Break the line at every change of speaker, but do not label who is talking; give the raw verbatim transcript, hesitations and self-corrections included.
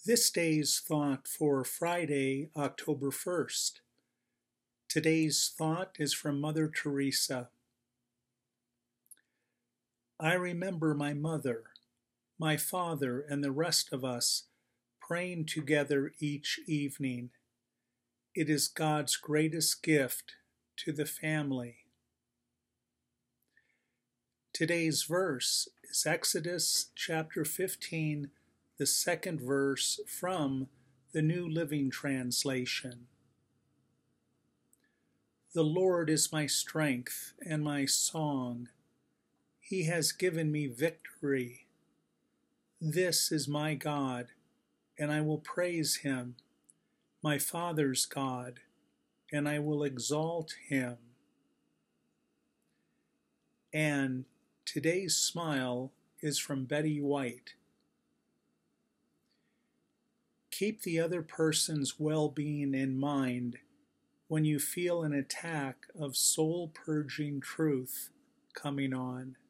This day's thought for Friday, October first. Today's thought is from Mother Teresa. I remember my mother, my father, and the rest of us praying together each evening. It is God's greatest gift to the family. Today's verse is Exodus chapter fifteen, the second verse from the New Living Translation. The Lord is my strength and my song. He has given me victory. This is my God, and I will praise him, my Father's God, and I will exalt him. And today's smile is from Betty White. Keep the other person's well-being in mind when you feel an attack of soul-purging truth coming on.